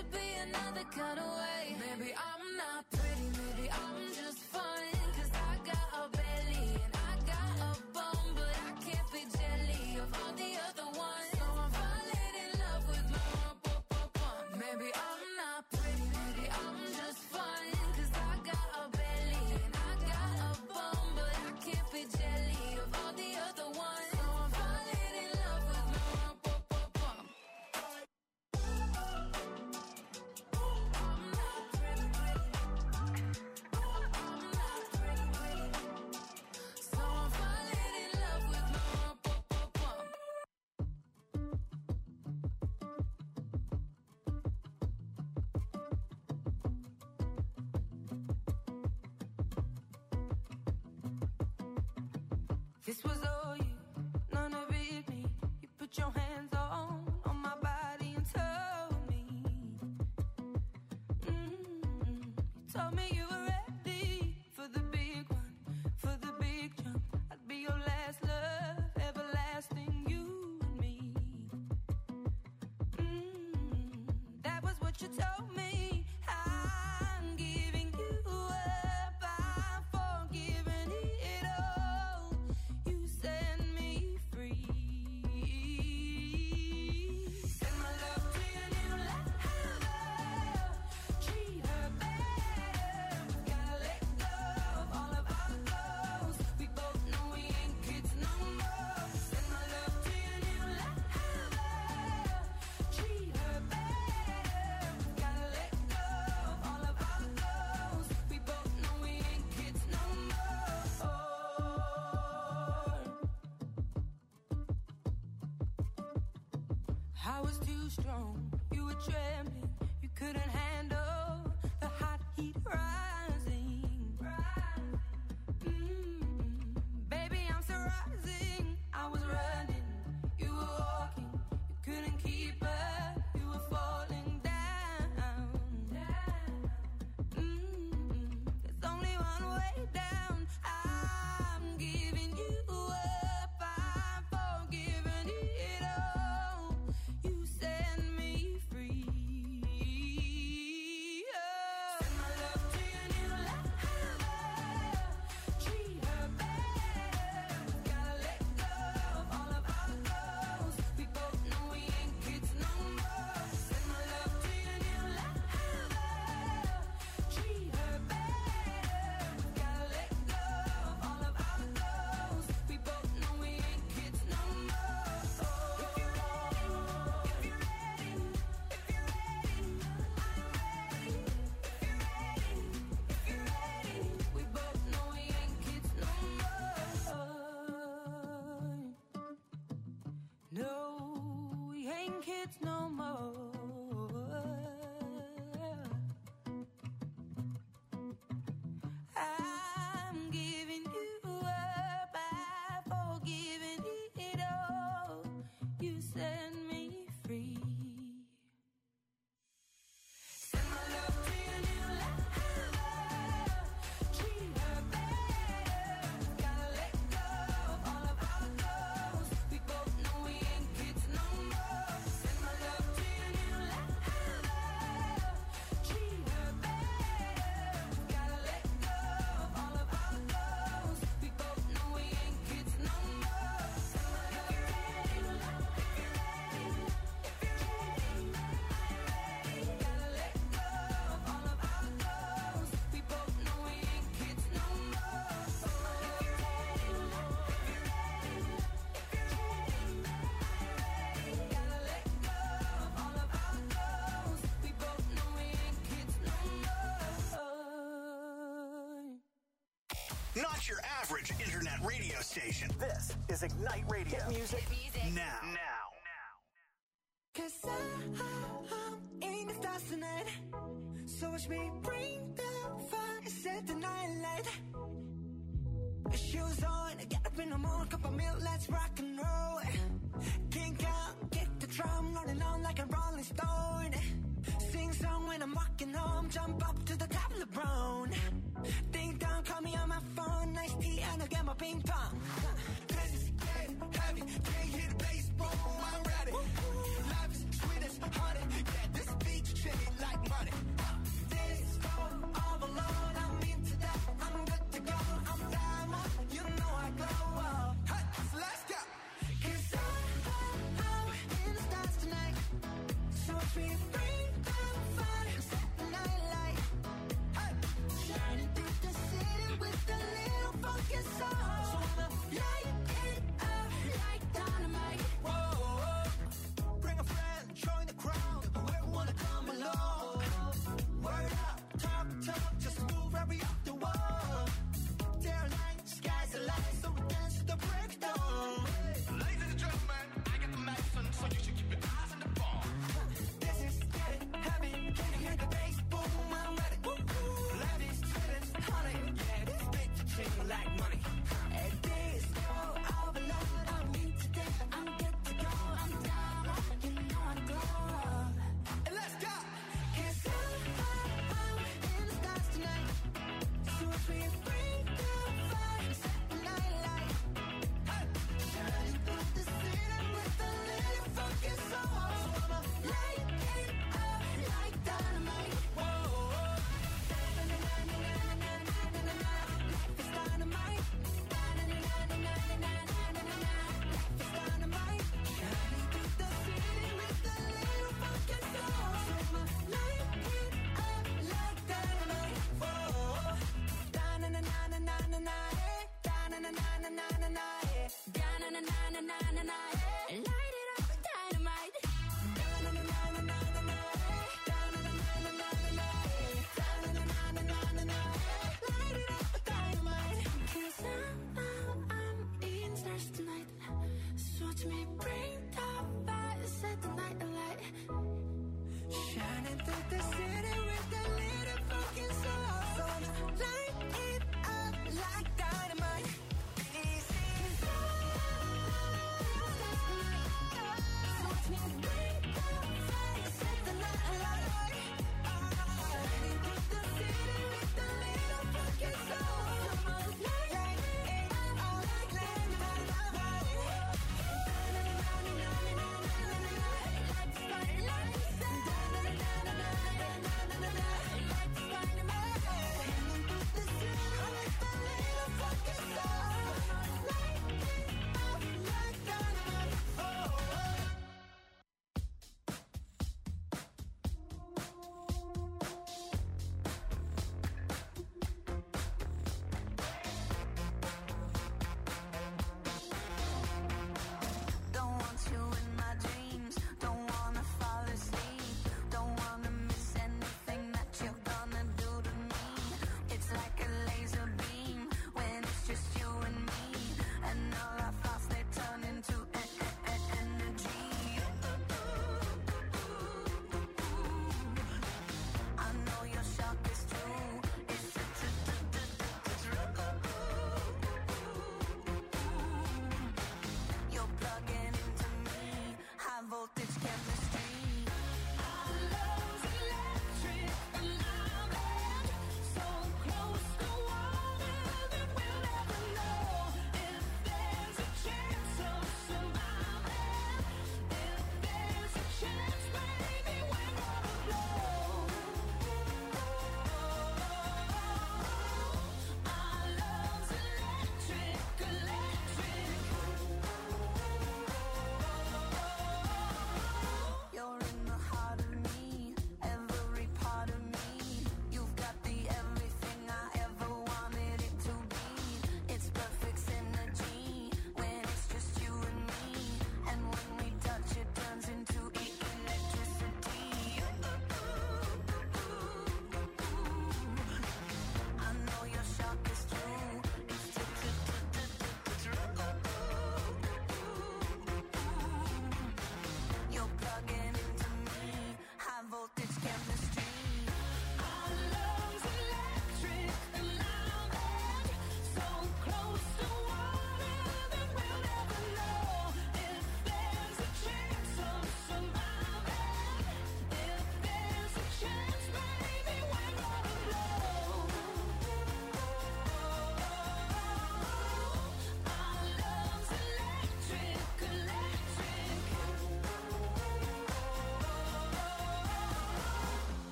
to be another kind of way. Maybe I'm not pretty, maybe I'm just fine. Cause I got a belly and I got a bum, but I can't be jelly of all the other ones. So I'm falling in love with my bum. Maybe I'm not pretty, maybe I'm just fine. Cause I got a belly and I got a bum, but I can't be jelly of all the other ones. So I'm falling in love with my bum. So I'm falling in love with my bum. This was all you, none of it me. You put your hands on my body and told me. You told me you were ready for the big one, for the big jump. I'd be your last love, everlasting, you and me. That was what you told me. I'm giving you up, I'm forgiving it all. You set me free. Send my love to your new lover. Treat her better. Gotta let go of all of our goals. We both know we ain't kids no more. Send my love to your new lover. Treat her better. Gotta let go of all of our goals. We both know we ain't kids no more. I was too strong, you were trembling, you couldn't handle the hot heat rising. Baby, I'm still rising. I was running, you were walking, you couldn't keep up, you were falling down. There's only one way down. I'm giving you up, I'm forgiving it all. You set me free. Send my love to your new lover. Treat her better. Gotta let go of all of our goals. We both know we ain't kids no more. Send my love to your new lover. Treat her better. Gotta let go of all of our goals. We both know we ain't kids no more. If you're ready, if you're ready, if you're ready, I'm ready. If you're ready, if you're ready, we both know we ain't kids no more. No, we ain't kids no more. I'm giving you up, I'm forgiving it all. You set me free. Send my love to your new lover. Treat her better. Gotta let go of all of our goals. We both know we ain't kids no more. Send my love to your new lover. Treat her better. Gotta let go of all of our goals. We both know we ain't kids no more. Send my love to your new lover. If you're ready, if you're ready, I'm ready. Gotta let go of all of our goals. We both know we ain't kids no more. If you're ready, if you're ready, if you're ready, I'm ready. Gotta let go of all of our goals. We both know we ain't kids no more. Not your average internet radio station. This is Ignite Radio. Hit music now. Cause I'm in the stars tonight. So watch me bring the fire, set the night light. Shoes on, get up in the morning, cup of milk, let's rock and roll. Kink out, get the drum rolling on like a rolling stone. Sing song when I'm walking home, jump up to the top of the brown. Ding dong, call me on my phone, nice tea and I'll get my ping pong. This is getting heavy, can't hear the bass, boom, I'm ready. Life is sweet as honey, yeah, this beach shit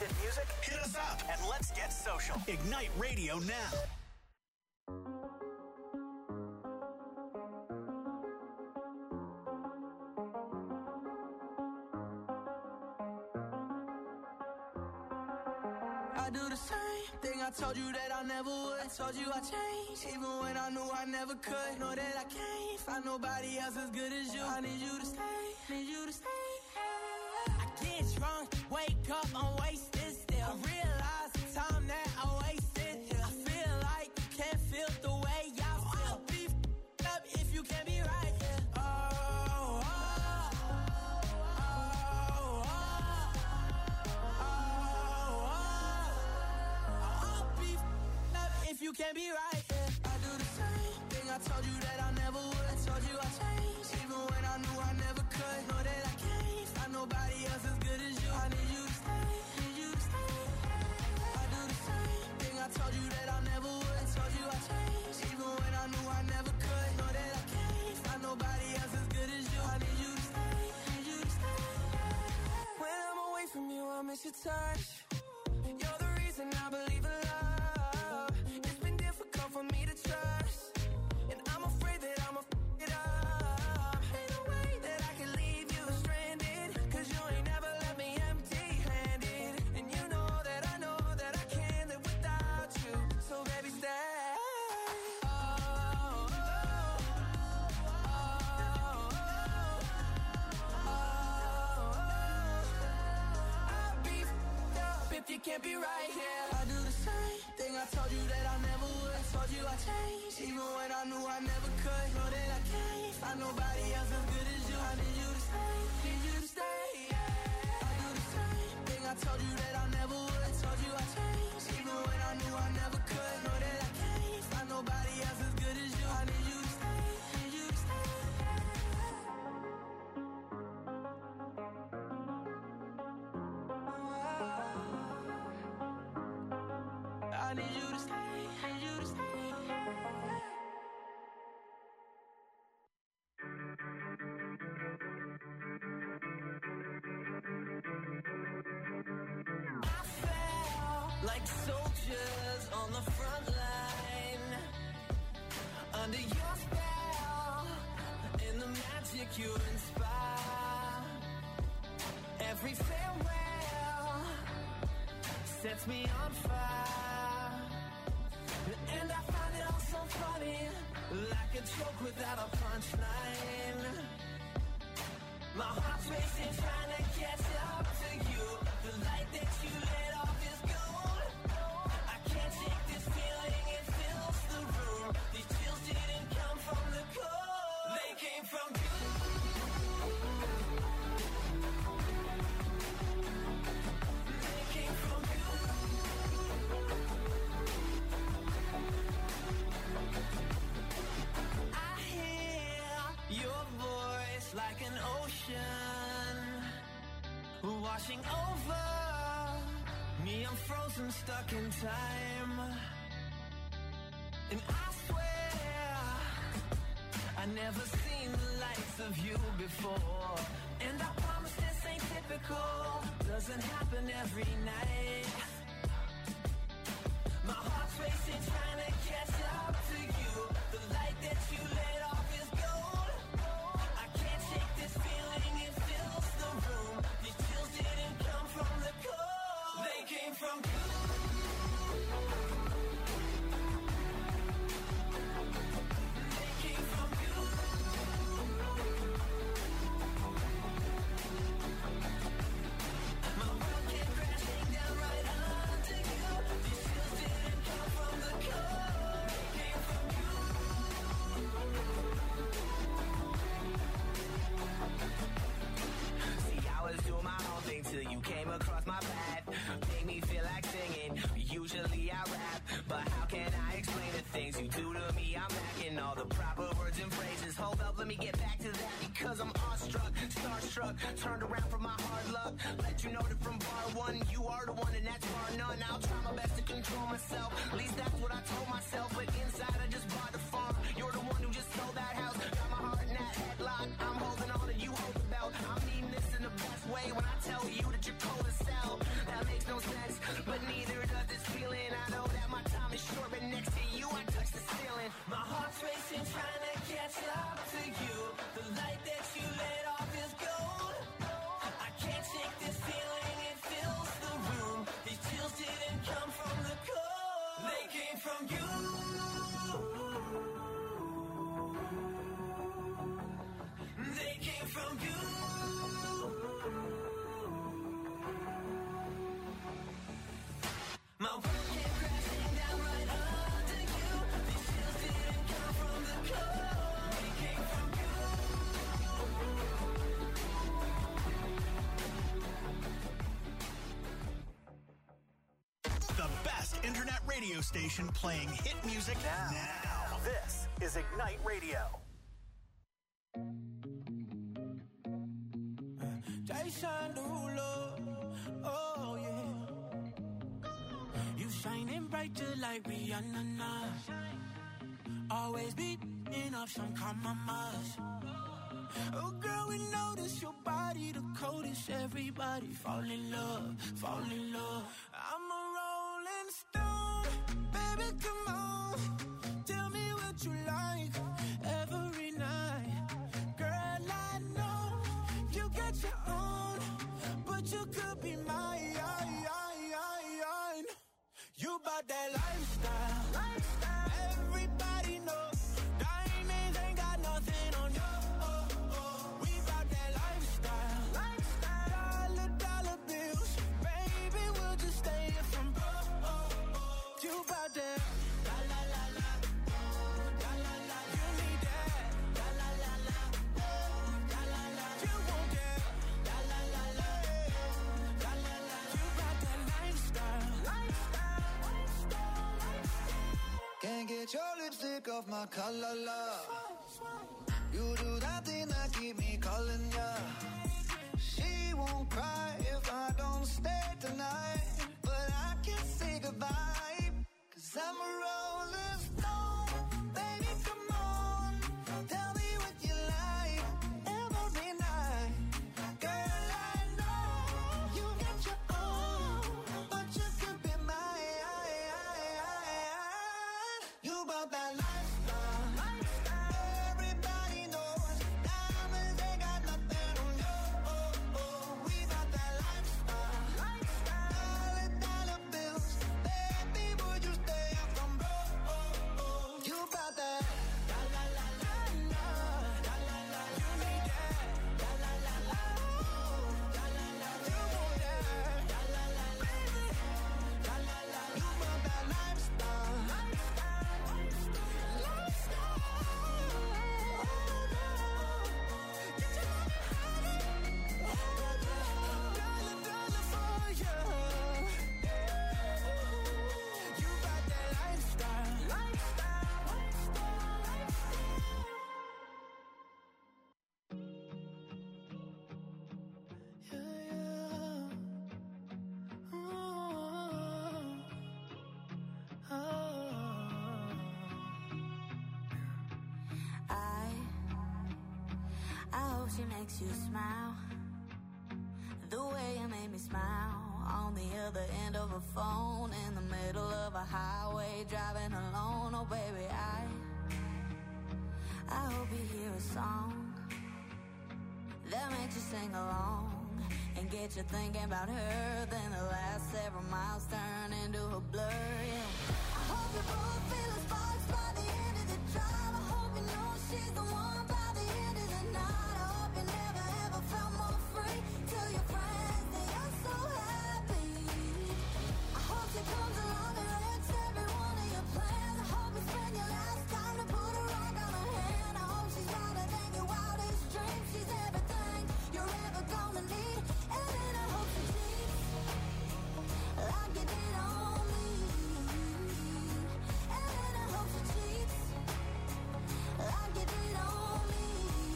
Hit music? Hit us up and let's get social. Ignite Radio now. I do the same thing I told you that I never would. I told you I changed, even when I knew I never could. Know that I can't find nobody else as good as you. I need you to stay, need you to stay. I get drunk, wake up, I'm wasted still. I realize the time that I wasted here. I feel like you can't feel the way y'all feel. I'll be f***ed up if you can't be right here. If you can't be right, yeah. I do the same thing I told you that I never would. I told you I changed, even when I knew I never could. Know that I can't find nobody else as good as you. I need you to stay, need you to stay. I do the same thing I told you that I never would. I told you I changed, even when I knew I never could. Know that I can't find nobody else as good as you. I need you to stay, need you to stay. When I'm away from you, I miss your touch. You're the reason I believe in love. For me to trust, and I'm afraid that I'ma f*** it up. Ain't no way that I can leave you stranded, cause you ain't never left me empty-handed. And you know that I can't live without you. So baby, stay. I'll be f***ed up if you can't be right here. I do the same thing I told you that I never would. Told you I changed, even when I knew I never could. Know that I can't find nobody else as good as you. I need you to stay, need you to stay. I do the same thing I told you that I never would. Told you I changed, even when I knew I never could. Know that I can't find nobody else as good as you. I need you to stay, need you to stay. I need you to stay, need you to stay. I fell like soldiers on the front line, under your spell, in the magic you inspire. Every farewell sets me on fire, and I find it all so funny, like a joke without a punchline. My heart's racing, trying to catch up to you. The light that you lit off is gold. I can't shake this feeling, it fills the room. These chills didn't come from the cold, they came from you. Like an ocean washing over me, I'm frozen, stuck in time. And I swear I never seen the likes of you before. And I promise this ain't typical, doesn't happen every night. My heart's racing, trying to catch up to you. The light that you lit off is gold. I can't shake this feeling, it fills the room. These chills didn't come from the cold, they came from you. They came from you. My world came crashing down right under you. These chills didn't come from the cold, they came from you. See, I was doing my own thing till you came across my path. Made me feel like singing. Usually I rap, but how can I explain the things you do to me? I'm lacking all the proper words and phrases. Hold up, let me get back to that because I'm awestruck, starstruck, turned around from my hard luck. Let you know that from bar one, you are the one and that's bar none. I'll try my best to control myself. At least that's what I told myself. But inside I just bought the farm. You're the one who just sold that house. Got my heart in that headlock. I'm holding on and you hold the belt. I'm needing this in the best way when I tell you that you're cold as hell. That makes no sense. from you. They came from you. My world came crashing down right under you. These chills didn't come from the cold. They came from you. The best internet radio station playing hit music now. This is Ignite Radio. Jason Derulo, oh yeah. You shining bright just like Rihanna now. Always beating up some compromise. Oh girl, we notice your body the coldest. Everybody fall in love, fall in love. I'm a rolling stone, baby, come on. Tell me what you like every night. Girl, I know you got your own, but you could be mine. You bought that lifestyle. Everybody knows diamonds ain't got nothing on you. We bought that lifestyle. Dollar bills, baby, we'll just stay here from broke. You bought that. La la la la, la la la. You need that. La la la la, la la la. You want that. La la la la, la la la. You bought that lifestyle. Can't get your lipstick off my collar, love. You do that thing that keep me calling ya. She won't cry if I don't stay tonight, but I can't say goodbye, 'cause I'm a rolling stone. Baby, come on, tell me what you like every night. Girl, I know you got your own, but you could be mine. You bought that lifestyle. Everybody knows diamonds ain't got nothing on you. We bought that lifestyle. Dollar bills, baby, would you stay up from broke? You bought that. La la la la la, la la la. You need that. La la la la, la la la. You want that. La la la la, la la la. You bought that lifestyle. I hope she makes you smile the way you made me smile on the other end of a phone in the middle of a highway driving alone. Oh baby, I hope you hear a song that makes you sing along and get you thinking about her. Then the last several miles turn into a blur. Yeah. I hope you both feel the sparks by the end of the drive. I hope you know she's the one by the end of the night. I hope you never ever felt more free. Tell your friends that you're so happy. I hope she comes along and wrecks every one of your plans. I hope you spend your last time to put a rock on her hand. I hope she's wilder than your wildest dreams. She's everything you're ever gonna need. And then I hope she cheats like you did on me. And then I hope she cheats like you did on me.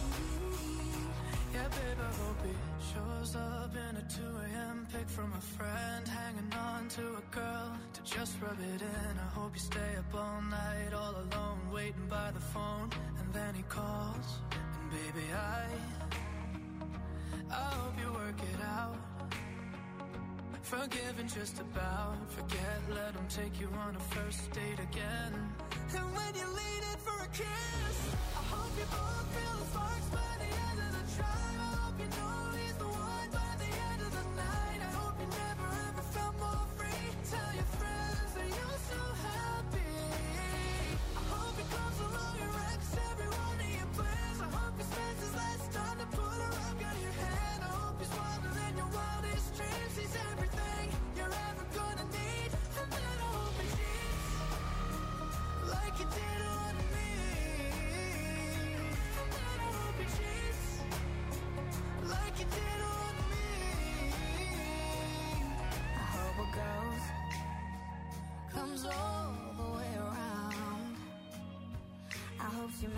Yeah, babe, I hope he shows up in a 2 a.m. pic from a friend, hanging on to a girl to just rub it in. I hope you stay up all night, all alone, waiting by the phone, and then he calls, and baby, I hope you work it out. Forgiving just about, forget, let him take you on a first date again. And when you lean in for a kiss, I hope you both feel the sparks by the end of the drive. I hope you know he's the one by the end of the night. I hope you never ever felt more free. Tell your friends that you're so happy.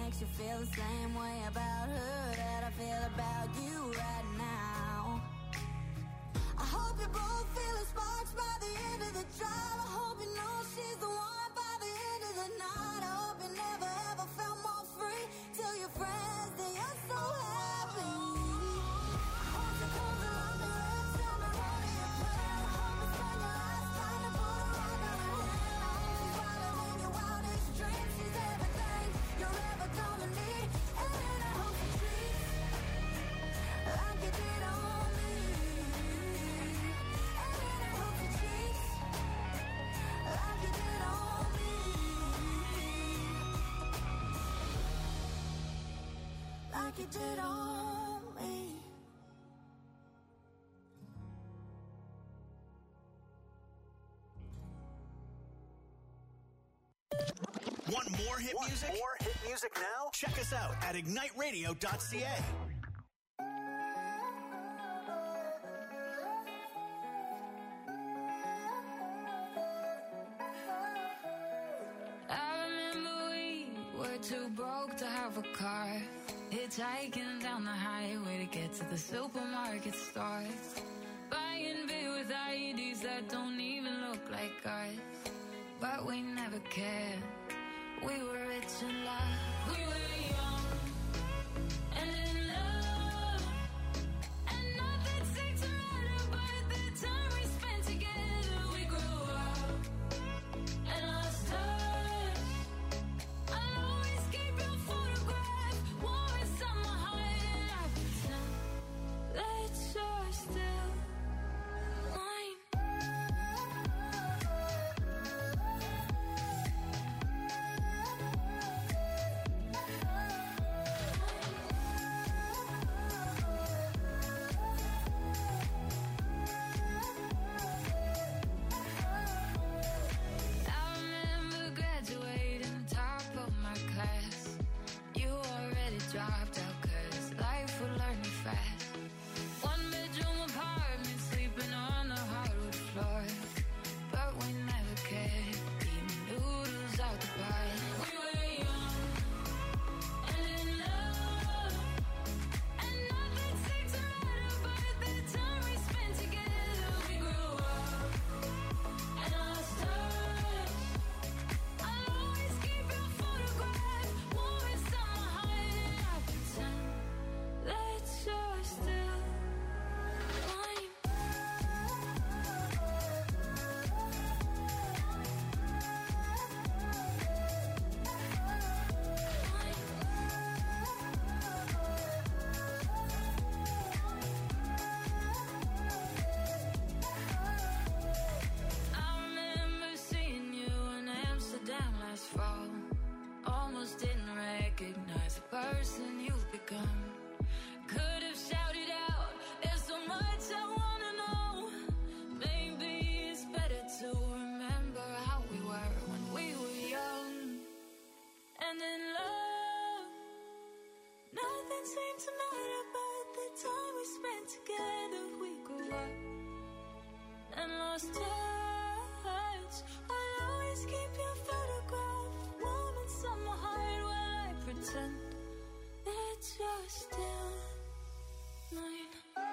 makes you feel the same way about her that I feel about you right now. I hope you both feel sparks by the end of the drive. I hope you know she's the one by the end of the night. I hope you never ever felt more free. Tell your friends that you're so happy. I hope you comes along the road, tell me what do you plan. I hope you spend your lifetime to put a rock on her hand. I hope she's wilder than your wildest dreams. She's everything you're ever gonna need. And I hope she treats like you did on me. And I hope she treats like you did on me. Like you did on me. Want more hit music? More hit music now? Check us out at igniteradio.ca. I remember we were too broke to have a car, hitchhiking down the highway to get to the supermarket store, buying beer with IEDs that don't even look like ours. But we never cared. We were rich in love. We were young and in love, and nothing seemed to matter but the time we spent together. We grew up and lost touch. I'll always keep your photograph warm inside my heart, and I pretend that you're still mine. I remember graduating top of my class. You already dropped out 'cause life would learn you fast. One bedroom apartment, sleeping on the hardwood floor. But we never cared, eating noodles out the pot. We were young and in love, and nothing seemed to matter but the time we spent together. We grew up and lost touch. I'll always keep your photograph warm inside my heart, and I pretend that you're still mine. I remember seeing you in Amsterdam last fall. Almost didn't recognize the person you've become. Could have shouted out, there's so much I wanna know. Maybe it's better to remember how we were when we were young and in love. Nothing seemed to matter but the time we spent together. We grew up and lost touch. I'll always keep your photograph warm inside my heart while I pretend that you're still mine.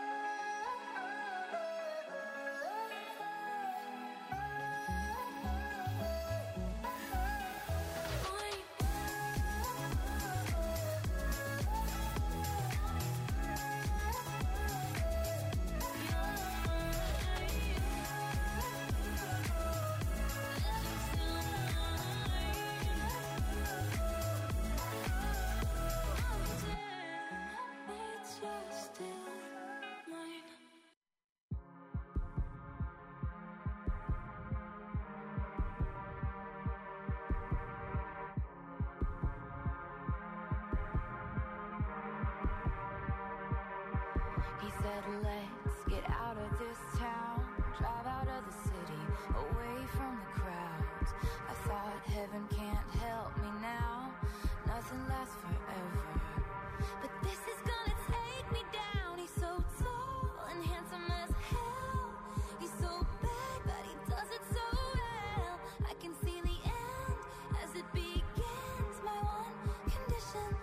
He said, let's get out of this town, drive out of the city, away from the crowds. I thought heaven can't help me now, nothing lasts forever. But this is gonna take me down. He's so tall and handsome as hell. He's so bad, but he does it so well. I can see the end as it begins. My one condition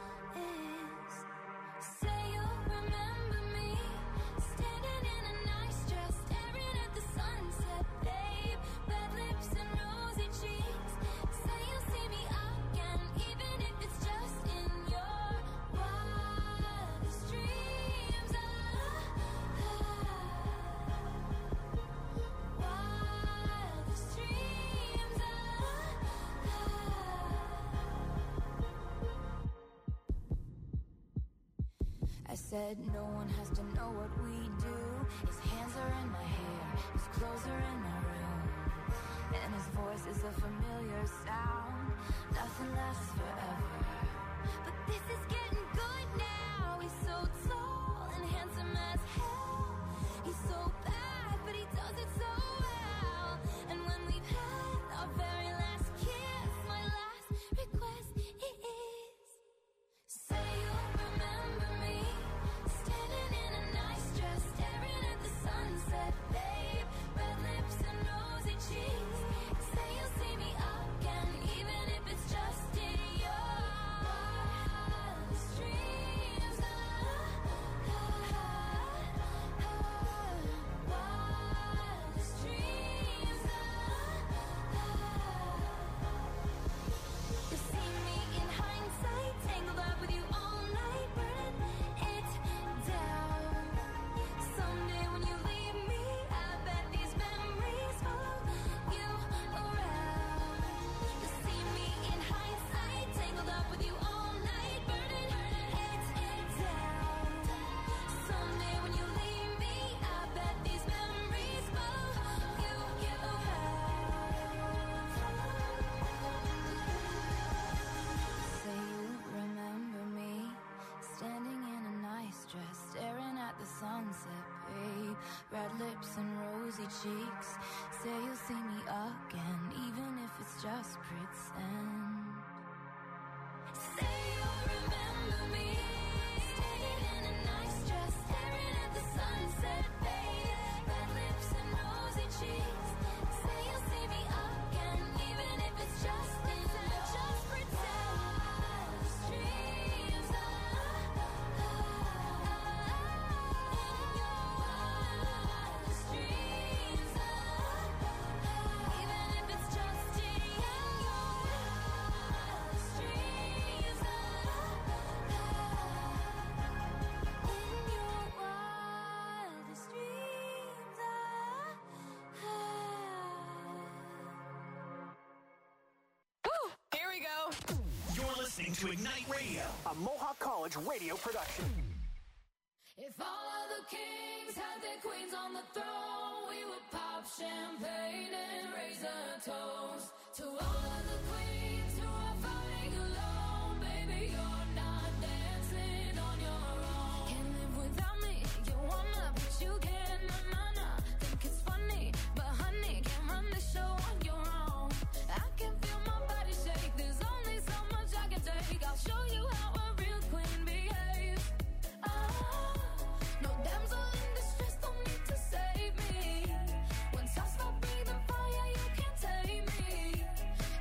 said no one has to know what we do. His hands are in my hair, his clothes are in my room, and his voice is a familiar sound. Nothing lasts forever, but this is getting good now. He's so tall and handsome as hell. He's so bad, but he does it so well. And when we've had our very last kiss, my last request is, say you'll remember me, standing in a nice dress, staring at the sunset, babe. Red lips and rosy cheeks. Say you'll see me again, even if it's just in your wildest dreams. Wildest dreams. You see me in hindsight, tangled up with you all night, burning it down. Someday when you leave me, I bet these memories follow you around. You see me in hindsight, tangled up with you all night, burning it down. Someday when you leave me, I bet these memories follow you around. Say you remember me, standing in a nice dress, staring at the sunset, babe. Red lips and rosy cheeks. Say you'll see me again, even if it's just pretend. Say you'll remember me, standing in a nice dress, staring at the sunset, babe. Red lips and rosy cheeks. Say you'll see me again, even if it's just pretend. Just pretend. Dreams in your wildest dreams. Even if it's just in your wildest dreams. In your wildest dreams. Here we go. You're listening to Ignite Radio, a Mohawk College radio production. If all of the kings had their queens on the throne, we would pop champagne and raise a toast to all of the queens who are fighting alone. Baby, you're not dancing on your own. Can't live without me, you wanna, but you can't. Nah. Think it's funny, but honey, can't run the show on your own. I can feel my body shake, there's only so much I can take. I'll show you how a real queen behaves. No damsel in distress, don't need to save me. Once I stop breathing fire, you can't tame me.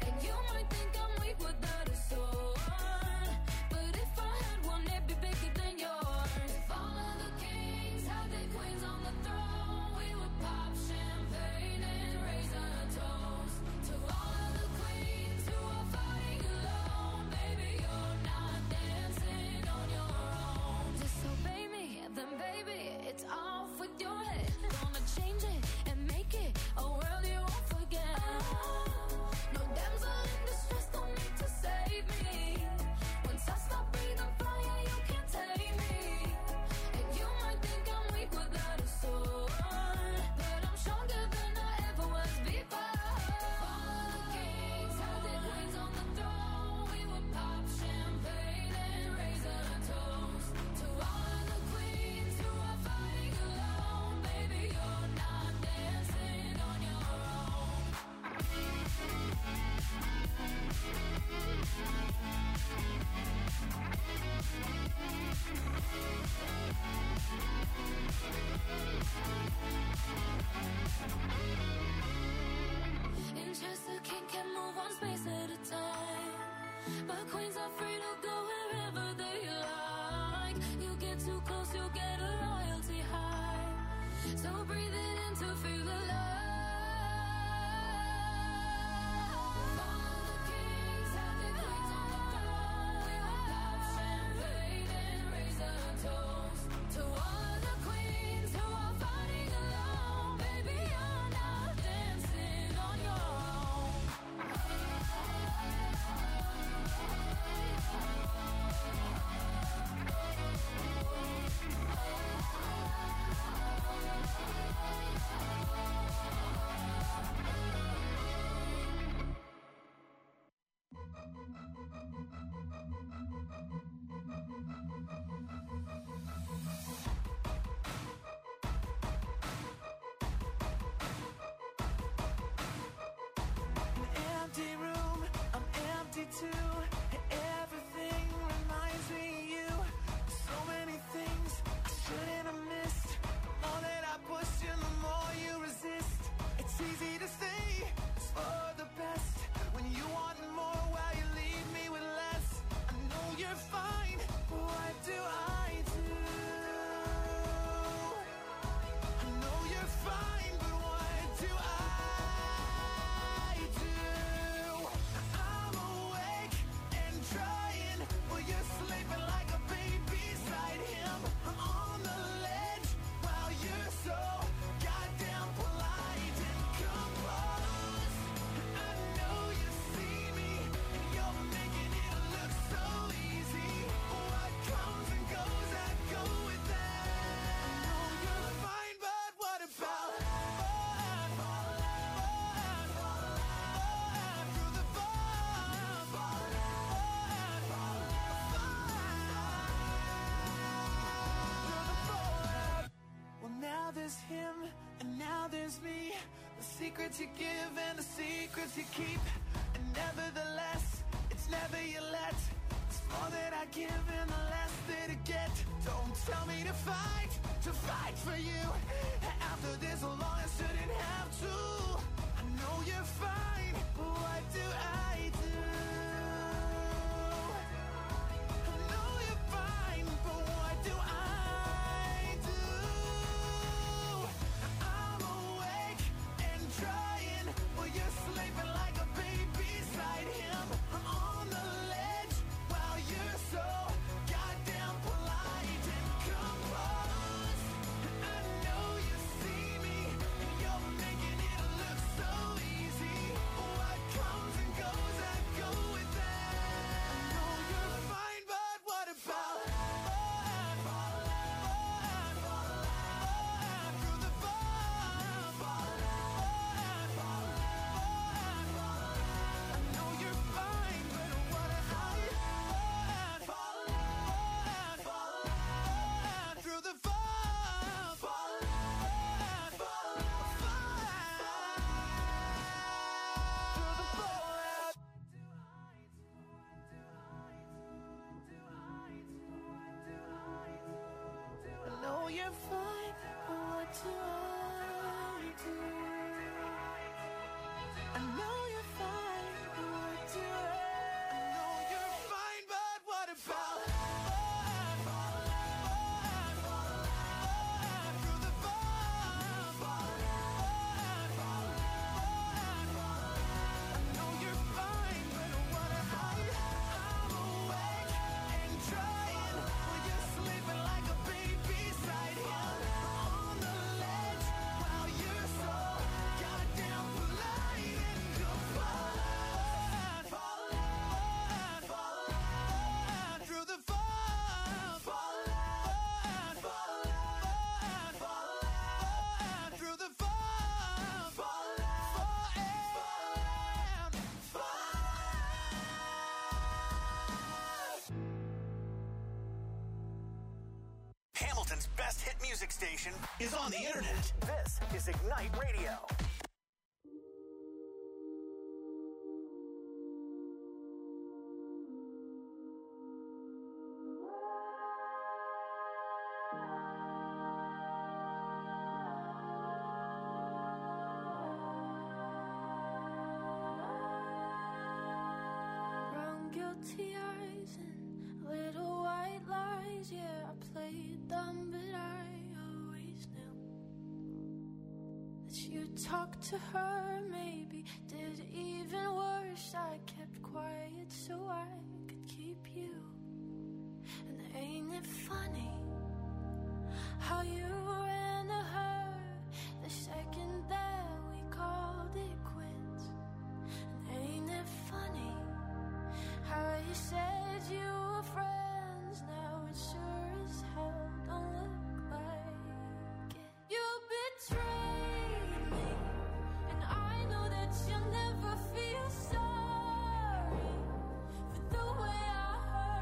Empty room, I'm empty too. Everything reminds me of you. So many things I shouldn't have missed. The more that I push you, the more you resist. It's easy to say it's for the best when you want more while you leave me with less. I know you're fine, but what do I do? I know you're fine, but what do I do? I'm awake and trying while you're sleeping like a baby beside him. I'm on the ledge while you're so goddamn polite and composed. I know you see me and you're making it look so easy. What comes and goes, I go with that. I know you're fine, but what about through the Well, now there's him and now there's me. The secrets you give and the secrets you keep. And nevertheless, it's never you let. It's more that I give and the less that I get. Don't tell me to fight for you. After this so long, I shouldn't have to. I know you're fine, but what do I do? I know you're fine, but what do I do? I'm awake and trying while you're sleeping like a baby beside him. I'm on the ledge while you're so goddamn polite and composed. I know you see me and you're making it look so easy. What comes and goes, I go with that. I know you're fine, but what about through the I know you're fine, but what about through the I know you're fine, but what do I do? I know you're fine, but what do I know you're fine, but what about through the I know you're fine, but what about I'm awake and trying while you're sleeping like a baby beside him. On the ledge while you're so goddamn polite and composed. Through the through the Hamilton's best hit music station is on the internet. This is Ignite Radio. Brown guilty eyes and little white lies. Yeah, I played dumb, but I always knew that you talked to her. Maybe did even worse. I kept quiet so I could keep you. And ain't it funny how you ran to her the second that we called it quits? And ain't it funny how you said you were friends? Now it sure as hell don't look like it. You betrayed me, and I know that you'll never feel sorry for the way I hurt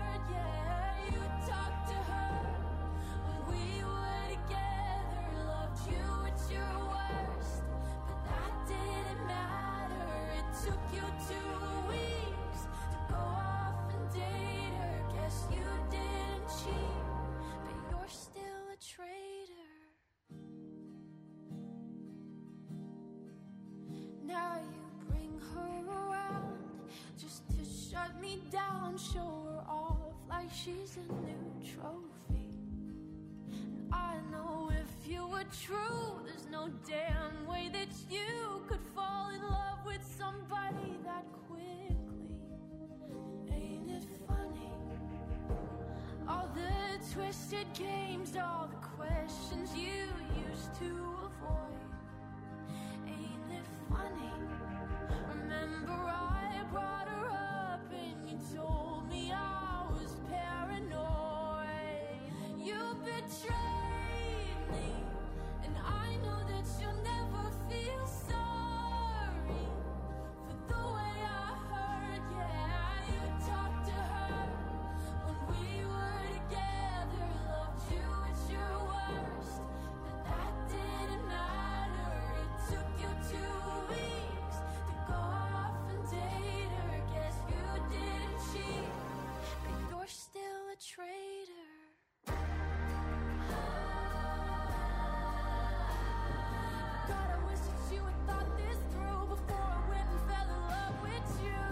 2 weeks to go off and date her. Guess you didn't cheat, but you're still a traitor. Now you bring her around just to shut me down, show her off like she's a new trophy. And I know if you were true, there's no damn way that you could fall in love with somebody that quickly. Ain't it funny? All the twisted games, all the questions you used to avoid. Ain't it funny? Remember I brought her up and you told me I was paranoid. You betrayed me, and I know that you'll never feel sorry for the way I hurt. Yeah, you talked to her when we were together, loved you at your worst, but that didn't matter. It took you 2 weeks to go off and date her. Guess you didn't cheat, but you're still a traitor. God, I wish that you had thought this through before I went and fell in love with you.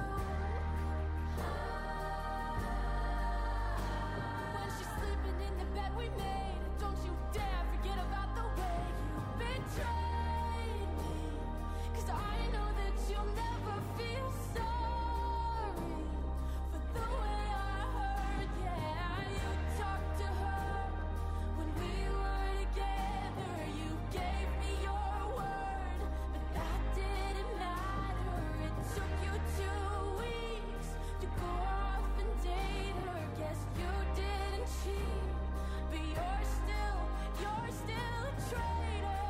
When she's sleeping in the bed we made, don't you dare forget about the way you betrayed me. 'Cause I know that you'll never feel sorry for the way I hurt. Yeah, you talked to her when we were together. You gave me your word, but that didn't matter. It took you 2 weeks to go off and date her. Guess you didn't cheat, but you're still a traitor.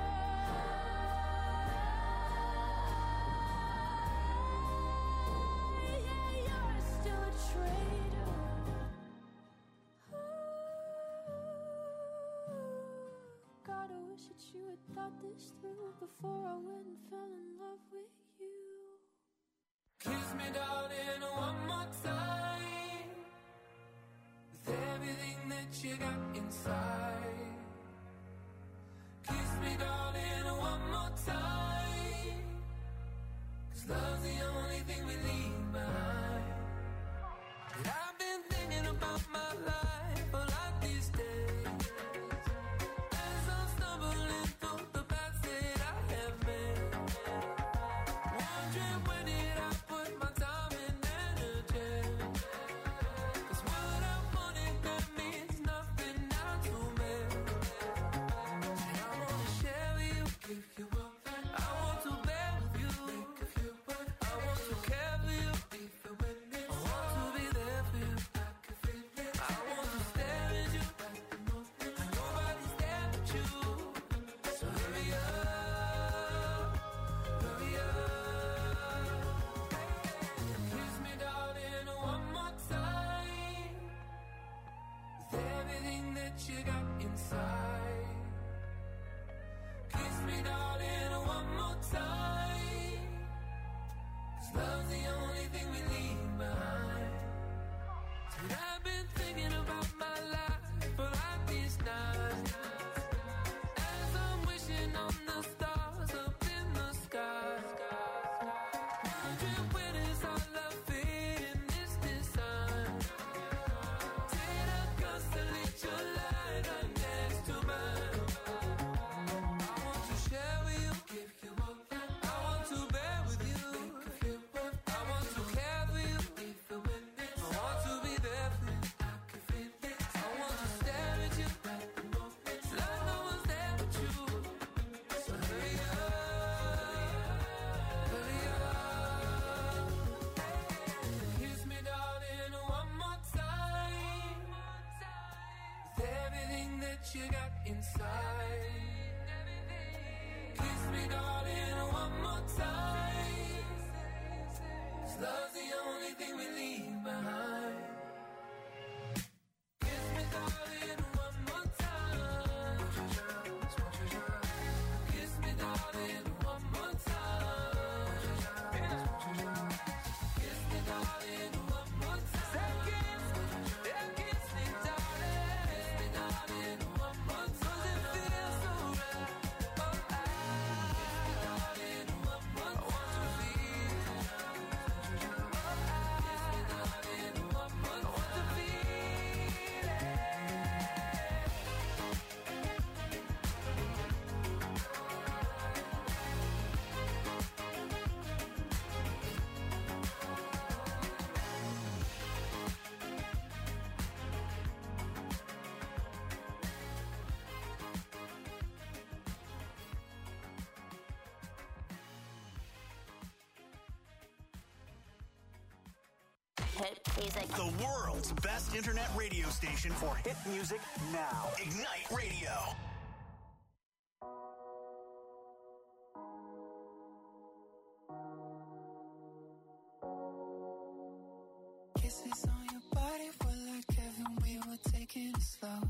Yeah, you're still a traitor. God, I wish that you had thought this through before I went and fell in love with you. Kiss me, darling, one more time, with everything that you got inside. Kiss me, darling, one more time, 'cause love's the only thing we leave behind. And I've been thinking about my life a lot these days, as I'm stumbling through the paths that I have made, wondering where did I put my time and energy. 'Cause what I wanted, that means nothing now to me. And I wanna share with you, give you up. I want to bear with you, I want to care for you, I want to be there for you, I want to stare at you, and nobody's there but you. So hurry up, hurry up. Kiss me, darling, one more time, with everything that you got inside. Kiss me, darling, one more time, 'cause love's the only thing we leave behind. And I've been thinking about my life for like these nights, as I'm wishing on the stars up in the sky, wondering where does our love fit in this design. Did I constellate your light right next to mine? I want to share with you, give you up. I want to bear with you, I want to care for you, I want to be there for you, I want to stare at you, like no one's there but you. So hurry up, hurry up. Kiss me, darling, one more time, with everything that you got inside. Kiss me, darling, one more time, 'cause love's the only thing we leave behind. Kiss me, darling, one more time. Kiss me, darling, one more time. hit music. The world's best internet radio station for hit music now. Ignite Radio. Kisses on your body were like heaven, we were taking it slow.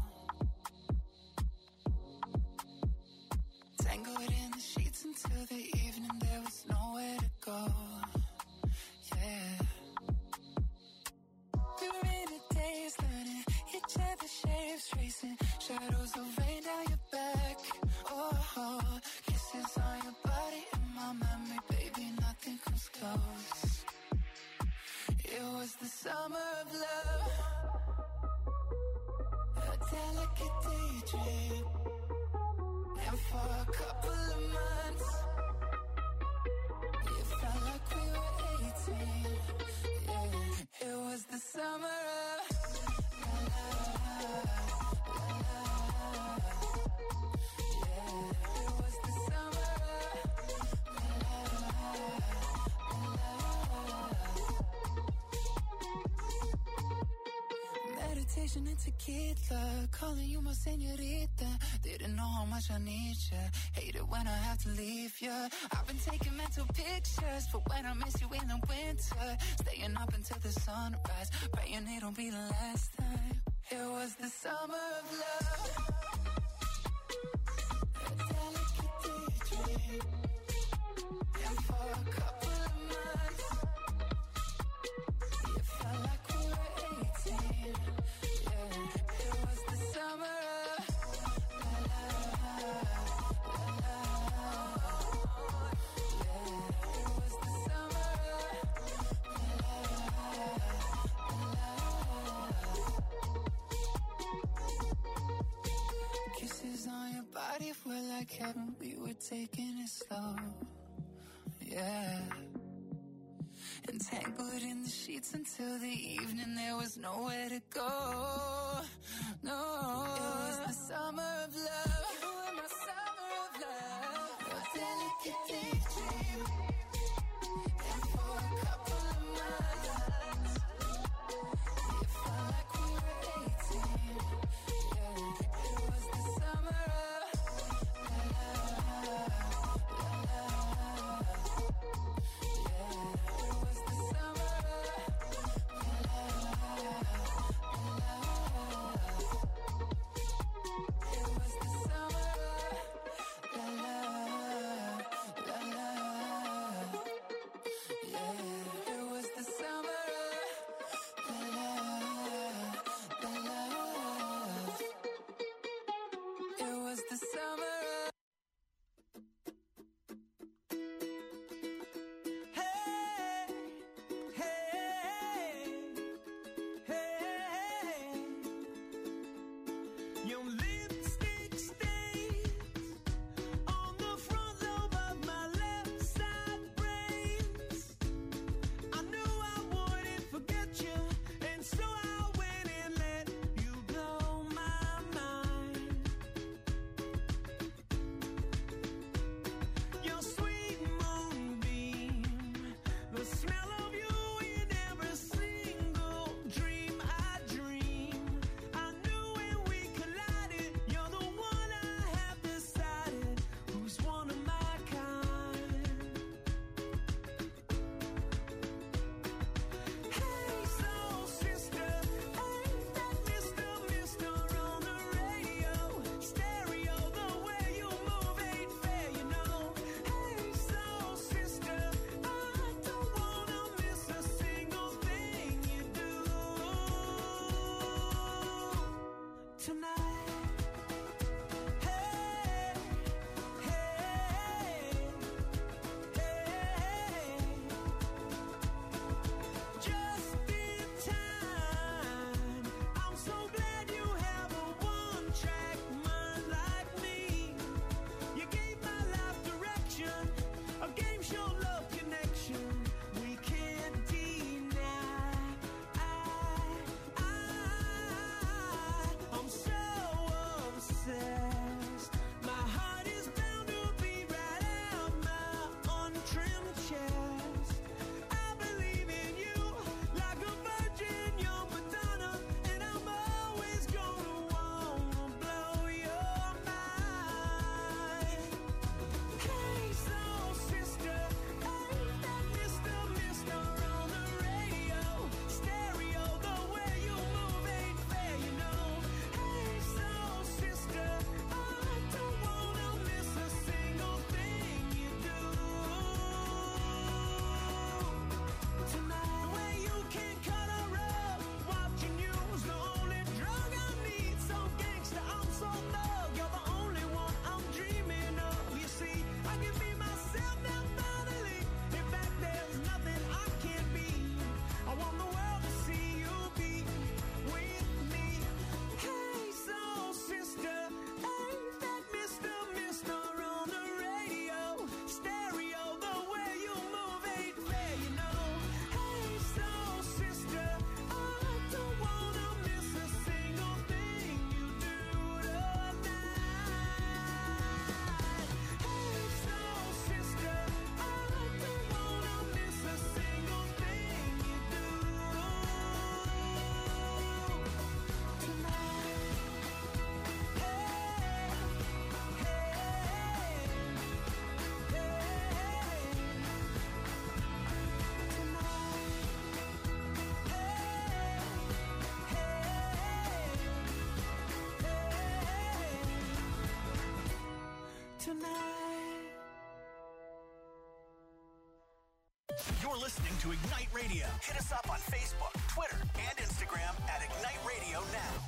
Tangled in the sheets until the evening, there was nowhere to go. Yeah. We were in a daze, learning each other's shapes, tracing shadows of rain down your back. Oh, kisses on your body in my memory, baby, nothing comes close. It was the summer of love, a delicate daydream. And for a couple of months, it felt like we were 18. Yeah, it was the summer of la la la la. Yeah, it was the summer of la la. Meditation and tequila, calling you my señorita. Didn't know how much I need ya. Hate it when I have to leave ya. I've been taking mental pictures for when I miss you in the winter. Staying up until the sunrise, praying it don't be the last time. It was the summer of love, a delicate daydream. And for a couple of months, it felt like we were 18. Yeah, it was the summer of on your body were like heaven, we were taking it slow. Yeah. Entangled in the sheets until the evening, there was nowhere to go. No, it was the summer of love. You were my summer of love, a delicate daydream. And for a couple of months, it felt like we were 18. Yeah, it was the summer of la la la la. Yeah, it was the summer of la la la la. It was the summer of la la la la. You're listening to Ignite Radio. Hit us up on Facebook, Twitter, and Instagram at Ignite Radio Now.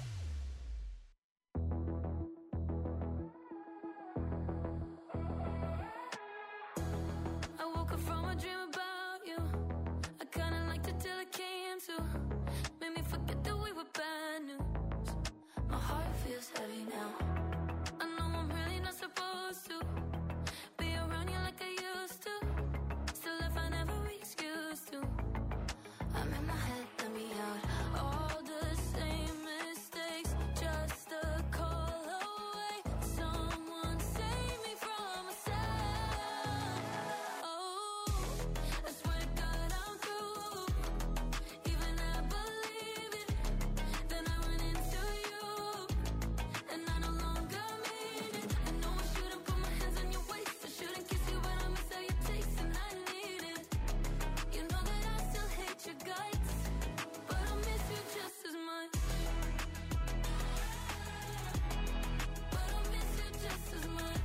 I woke up from a dream about you. I kinda liked it till it came to. Made me forget that we were bad news. My heart feels heavy now. I know I'm really not supposed to be around you like I used to. Still I find every excuse to. I'm in my head, let me out. All the same mistakes, just a call away. Someone save me from myself. Oh, I swear to God I'm through. Even I believe it. Then I went into you, and I no longer mean it. I know I shouldn't put my hands on your waist. I shouldn't kiss you, but I miss how you taste, and I need it. You know that I still hate your guts, but I miss you just as much. But I miss you just as much.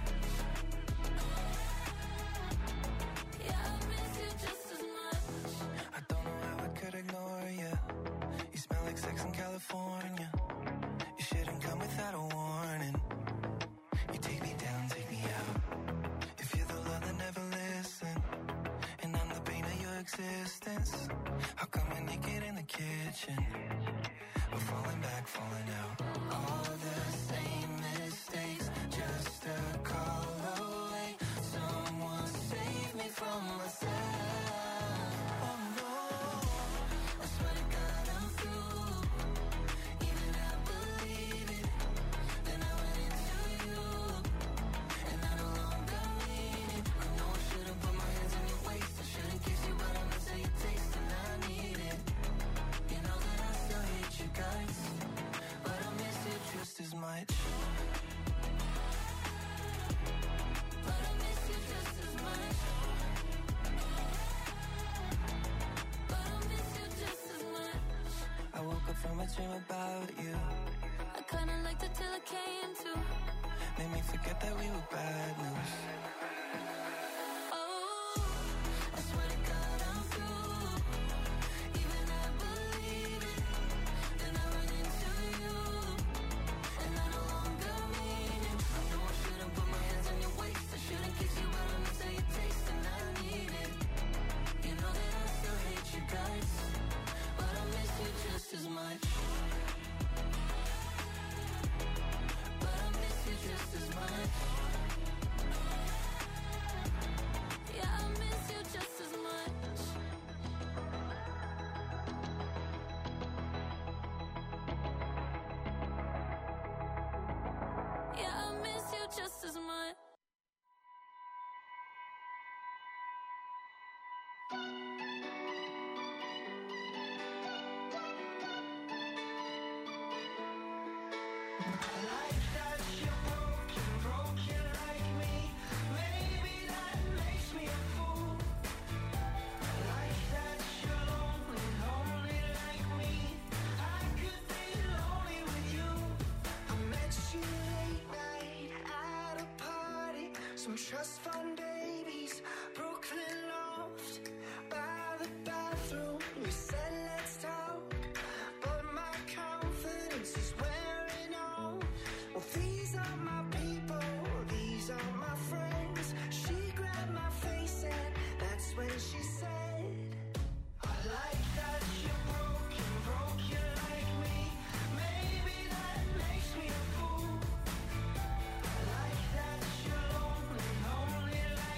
Yeah, I miss you just as much. I don't know how I could ignore you. You smell like sex in California. You shouldn't come without a warning. You take me down, take me out. If you're the love that never listen, and I'm the pain of your existence, how come we're naked in the kitchen? We're falling back, falling out. All the same mistakes, just a call away. Someone save me from myself. Oh no, I swear to God I'm through. Even I believe it. Then I went into you, and I no longer mean it. I know I shouldn't put my hands on your waist. I shouldn't kiss you, but I miss how you taste, and I need it. You know that I still hate you guys, but I miss you just as much. But I miss you just as much. But I miss you just as much. I woke up from a dream about you. I kinda liked it till it came to. Made me forget that we were bad news. Oh, I swear to God I'm through. Even I believe it. Then I went into you, and I no longer mean it. I know I shouldn't put my hands on your waist. I shouldn't kiss you, but I miss how you taste, and I need it. You know that I still hate you guys, but I miss you just as much. But I miss you just as much. Yeah, I miss you just as much. Yeah, I miss you just as much. Like that you're broken, broken like me. Maybe that makes me a fool. Like that you're lonely, lonely like me. I could be lonely with you. I met you late night at a party. Some trust fund babies, Brooklyn loft. By the bathroom, we said let's talk. But my confidence is wearing off. Well, these are my people, these are my friends. She grabbed my face and that's when she said, I like that you're broken, broken like me. Maybe that makes me a fool. I like that you're lonely, lonely like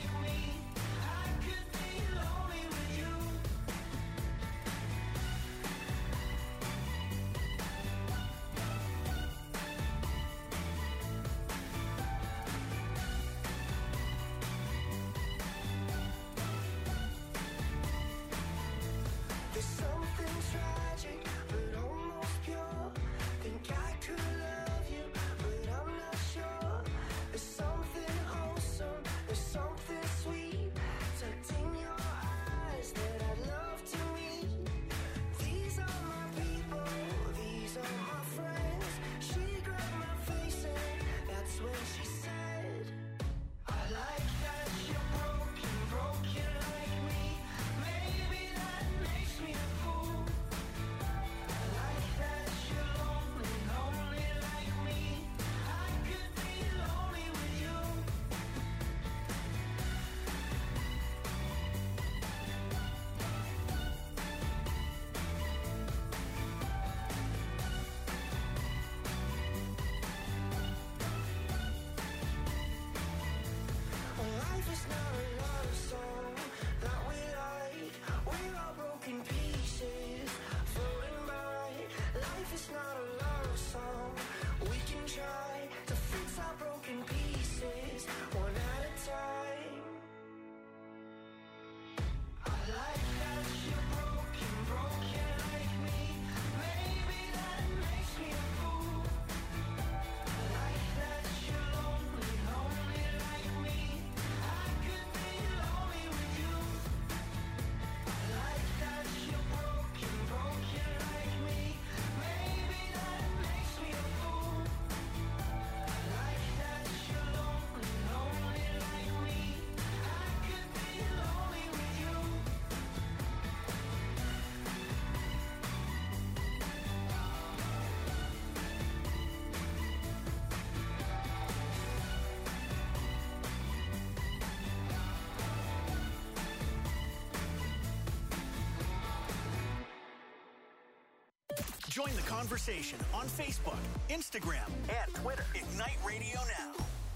Join the conversation on Facebook, Instagram, and Twitter. Ignite Radio Now.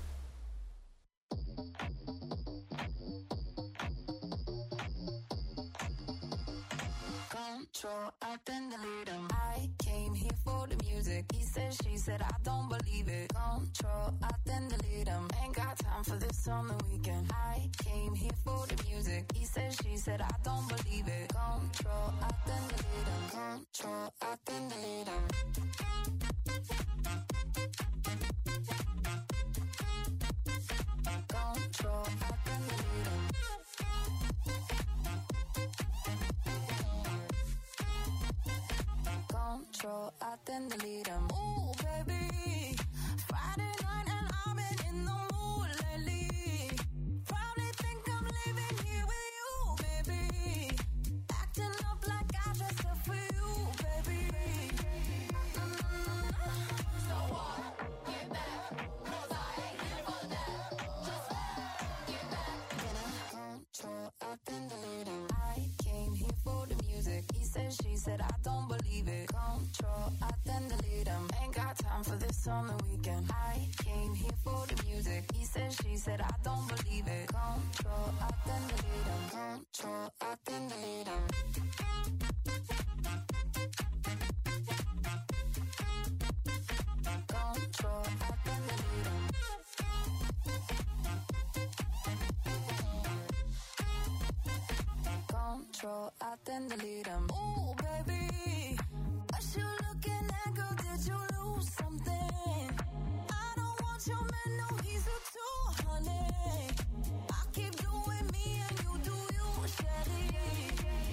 Control, I then delete him. I came here for the music. He said, she said, I don't believe it. Control, I then delete him. Ain't got time for this on the weekend. I came here for the music. He said, she said, I don't believe it. Control, I then delete him. Control, I then delete him. Control, I then delete him. Control, I then delete him. Ooh, baby, Friday night and I've been in the mood lately. Probably think I'm leaving here with you, baby. Acting up like I dressed up for you, baby. So what? Get back, 'cause I ain't here for that. Just get back. Control, I then delete him. I came here for the music. He said, she said, I don't believe it. Control, I then delete him. Ain't got time for this on the weekend. I came here for the music. He said, she said, I don't believe it. Control, I then delete him. Control, I then delete him. Control, I then delete him. Control, I then delete him. Ooh, baby, what you looking at, girl? Did you lose something? I don't want your man, no, he's a 200. I keep doing me and you do you, Shelly.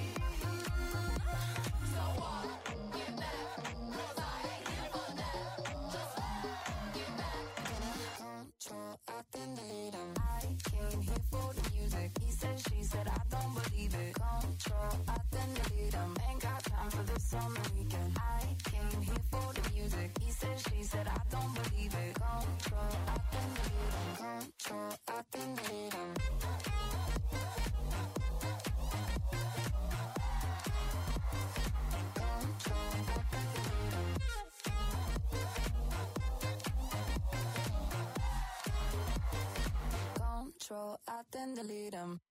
So what? Get back, 'cause I ain't here for that. Just get back. Control, I then delete him. I came here for the music. He said, she said, I don't believe it. Control, I then delete him. Ain't got time for this on the weekend. I came here for the music. He said, she said, I don't believe it. Control, I then delete him. Control, I then delete him. Control, I then delete him.